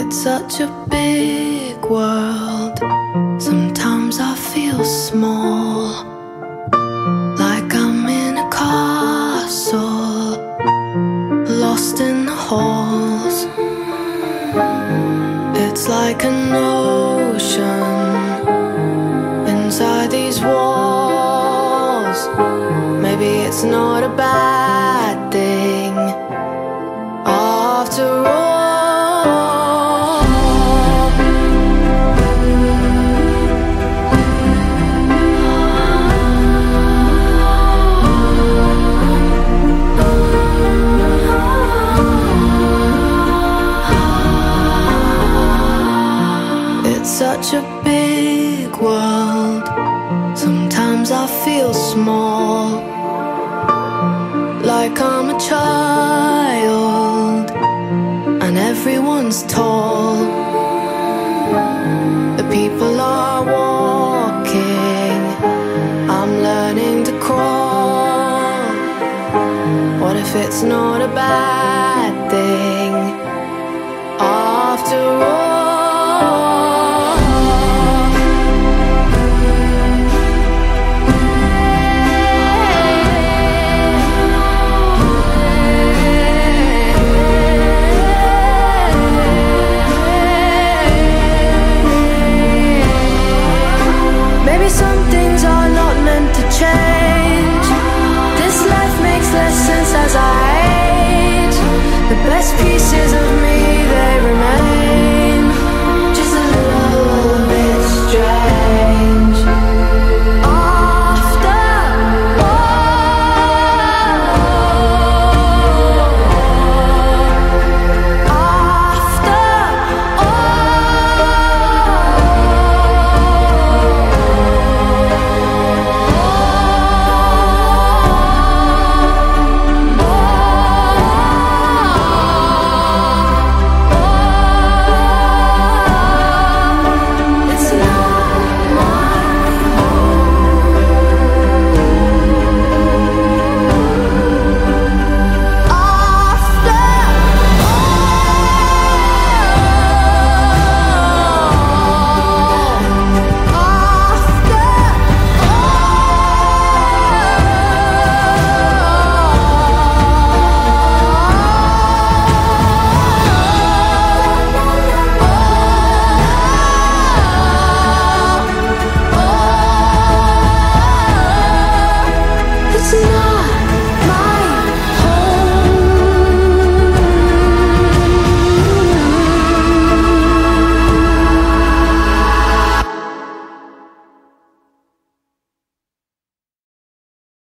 It's such a big world. Sometimes I feel small, like I'm in a castle, lost in the halls. It's like an ocean inside these walls. Maybe it's not a bad thing after all. It's such a big world. Sometimes I feel small, like I'm a child and everyone's tall. The people are walking, I'm learning to crawl. What if it's not a bad thing after all? Change. This life makes less sense as I age. The best pieces